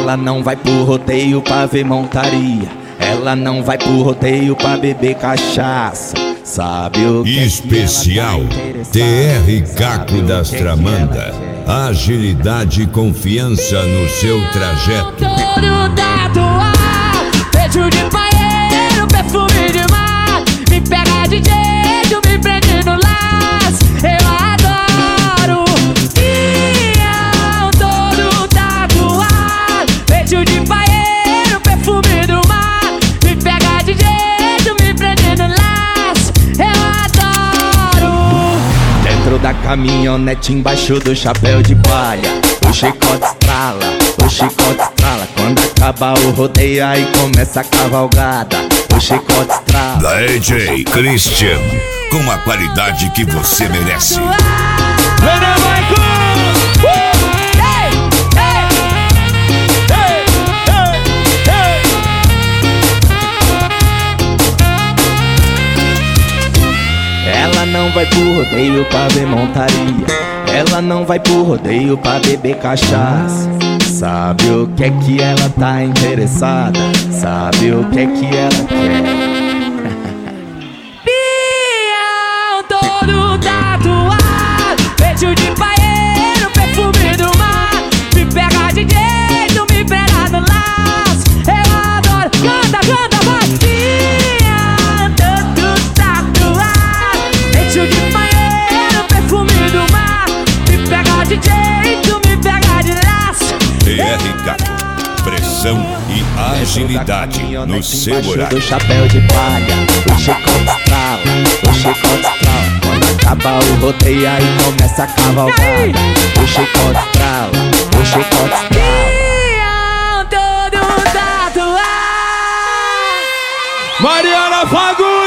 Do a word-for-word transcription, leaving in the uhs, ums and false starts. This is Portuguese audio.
Ela não vai pro rodeio pra ver montaria. Ela não vai pro rodeio pra beber cachaça. Sabe o que especial é T R Caco das Tramanda. Agilidade e confiança no seu trajeto. Todo tatuado, peito de paeiro, perfume de mar. Me pega de jeito, me prende no laço. Eu adoro. Ião, todo tatuado, peito de paeiro, perfume do mar. Me pega de jeito, me prende no laço. Eu adoro. Dentro da caminhonete, embaixo do chapéu de palha, o chicote estrala, o chicote estrala. Quando acaba o rodeio, aí começa a cavalgada. O chicote estrala. D J Christian, com a qualidade que você merece. Ela não vai pro rodeio pra ver montaria. Ela não vai pro rodeio pra beber cachaça. Sabe o que é que ela tá interessada? Sabe o que é que ela quer? Pião, todo tatuado, peito de paeiro, perfume do mar. Me pega de jeito, me pega no laço. Eu adoro. Canta, canta, vai. Pião, todo tatuado, peito de paeiro, perfume do mar. Me pega de jeito, me pega de laço. T R Caco, pressão e agilidade no seu horário. Do chapéu de palha, o chicote estrala, o chicote estrala. Quando acaba o rodeio, aí começa a cavalgada. O chicote estrala, o chicote estrala. Pião, todo tatuado. Mariana Fagundes!